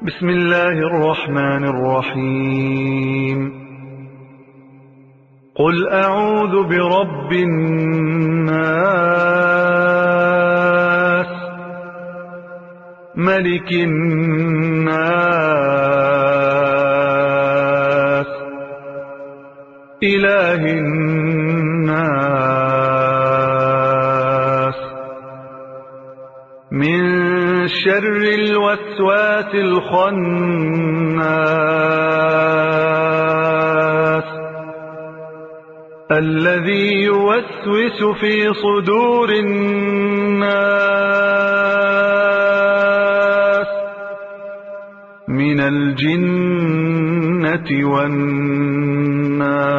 بسم الله الرحمن الرحيم. قل أعوذ برب الناس، ملك الناس، إله الناس، من شر الوسواس الخناس الذي يوسوس في صدور الناس من الجنة والناس.